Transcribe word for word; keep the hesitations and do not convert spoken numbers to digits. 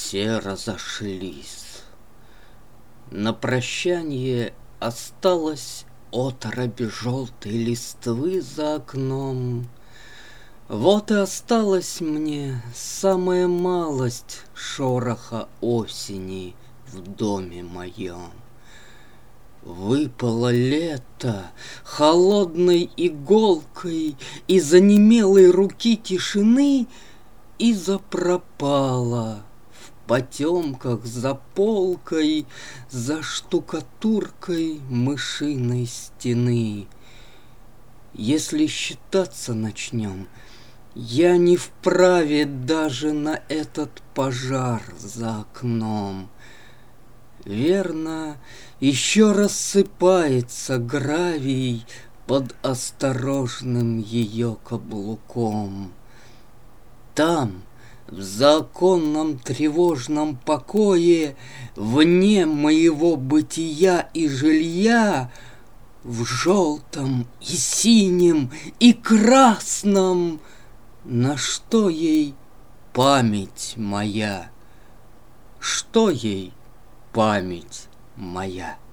все разошлись. На прощанье осталась оторопь желтой листвы за окном. Вот и осталась мне самая малость шороха осени в доме моем. Выпало лето холодной иголкой из онемелой руки тишины и запропало в потемках за полкой, за штукатуркой мышиной стены. Если считаться начнем, я не вправе даже на этот пожар за окном. Верно, еще рассыпается гравий под осторожным ее каблуком. Там, в законном тревожном покое, вне моего бытия и жилья, в желтом и синем и красном, на что ей память моя? Что ей память моя?